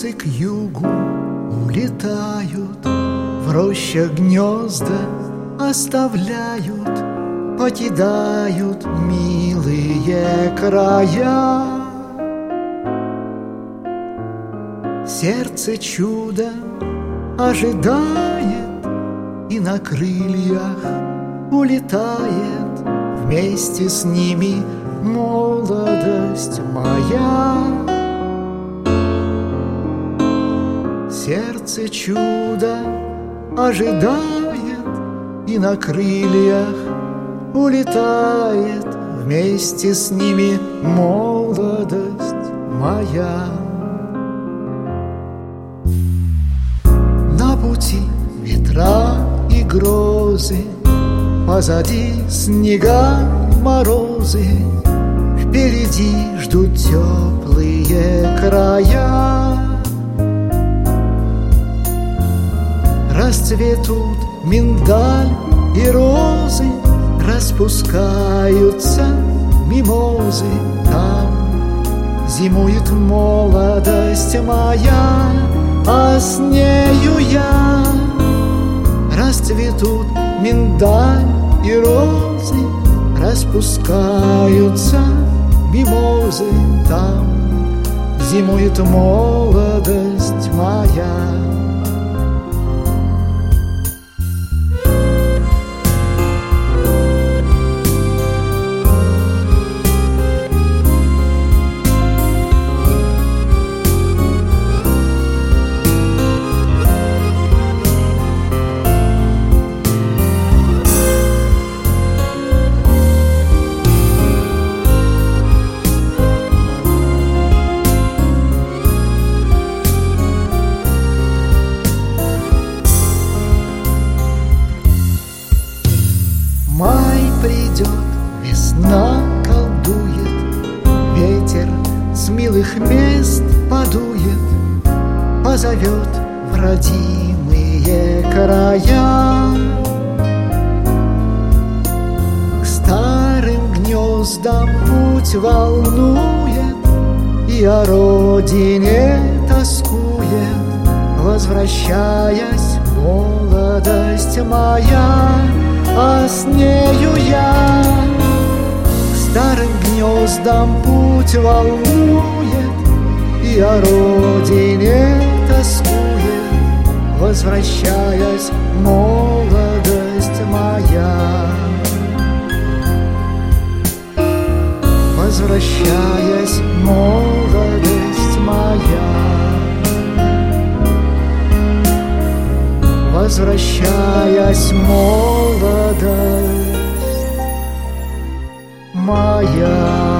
Птицы к югу улетают, в рощах гнезда оставляют, покидают милые края. Сердце чудо ожидает и на крыльях улетает, вместе с ними молодость моя. Сердце чудо ожидает и на крыльях улетает, вместе с ними молодость моя. На пути ветра и грозы, позади снега, морозы, впереди ждут теплые края. Расцветут миндаль и розы, распускаются мимозы. Там зимует молодость моя, а с нею я. Расцветут миндаль и розы, распускаются мимозы. Там зимует молодость моя. Май придет, весна колдует, ветер с милых мест подует, позовет в родимые края. К старым гнездам путь волнует и о родине тоскует, возвращаясь, молодость моя, а с нею я. К старым гнездам путь волнует и о родине тоскует, возвращаясь, молодость моя. Возвращаясь, молодость моя. Возвращаясь, молодость моя.